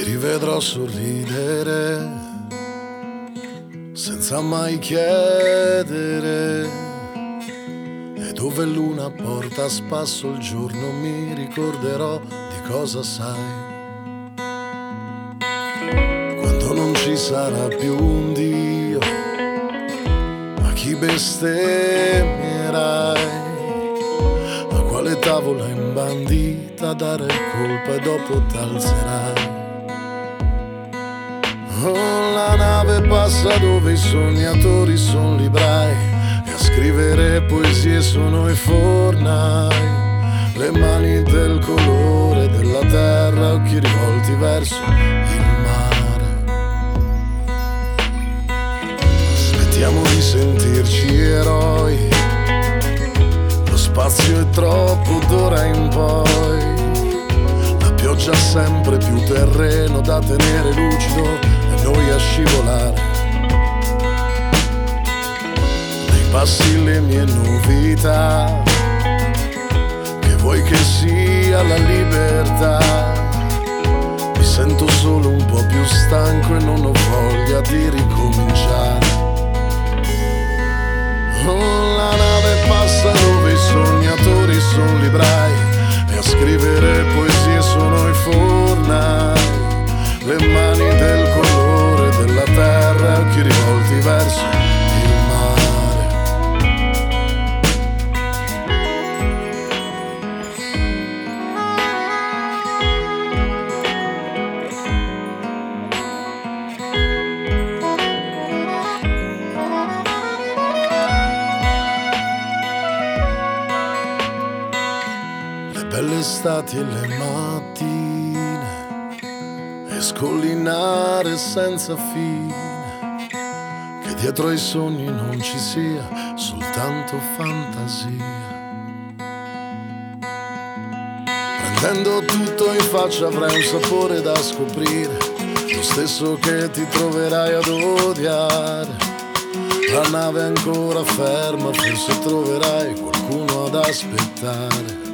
rivedrò sorridere senza mai chiedere, e dove l'una porta a spasso il giorno mi ricorderò di cosa sai. Quando non ci sarà più un Dio, a chi bestemmierai? A quale tavola imbandita dare colpa e dopo t'alzerai? Oh, la nave passa dove i sognatori sono librai, e a scrivere poesie sono i fornai. Le mani del colore della terra, occhi rivolti verso il mare. Aspettiamo di sentirci eroi, lo spazio è troppo d'ora in poi. La pioggia ha sempre più terreno da tenere lucido e noi a scivolare. Nei passi le mie novità, che vuoi che sia la libertà. Mi sento solo un po' più stanco e non ho voglia di ricominciare. Oh, la nave passa dove i sognatori sono librai, e a scrivere poesie sono i fornai. Le mani del colore della terra, occhi rivolti verso il mare. Le belle estati e le mattine, e scollinare senza fine, che dietro ai sogni non ci sia soltanto fantasia. Prendendo tutto in faccia avrai un sapore da scoprire, lo stesso che ti troverai ad odiare. La nave è ancora ferma, forse troverai qualcuno ad aspettare.